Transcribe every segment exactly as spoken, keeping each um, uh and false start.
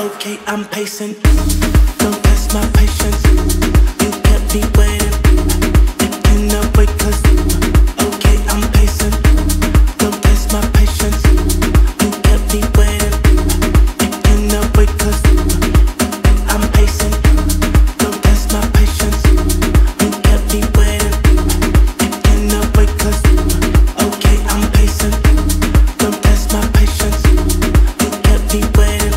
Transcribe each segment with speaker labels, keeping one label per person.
Speaker 1: Okay, I'm pacing. Don't test my patience. You kept me waiting. You cannot wait 'cause okay, I'm pacing. Don't test my patience. You kept me waiting. You cannot wait 'cause I'm pacing. Don't test my patience. You kept me waiting. You cannot wait 'cause okay, I'm pacing. Don't test my patience. You kept me waiting.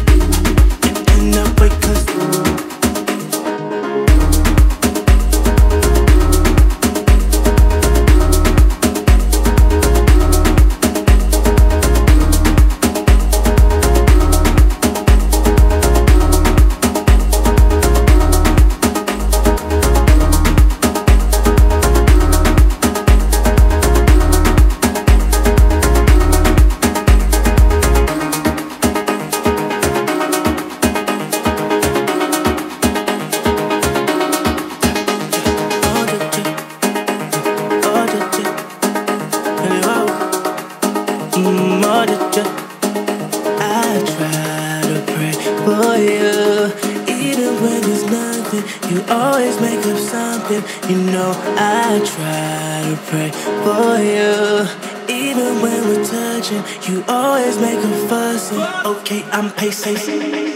Speaker 1: I try to pray for you, even when there's nothing. You always make up something. You know I try to pray for you, even when we're touching. You always make a fussing. Okay, I'm pacing.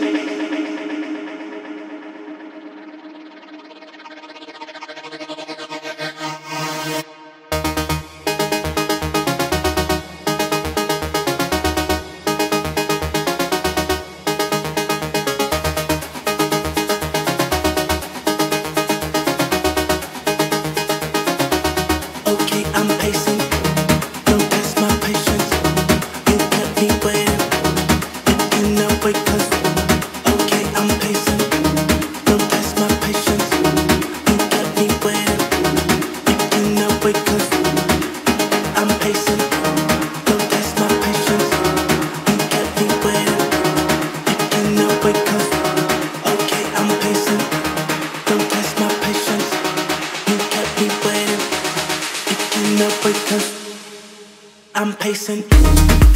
Speaker 1: I'm pacing.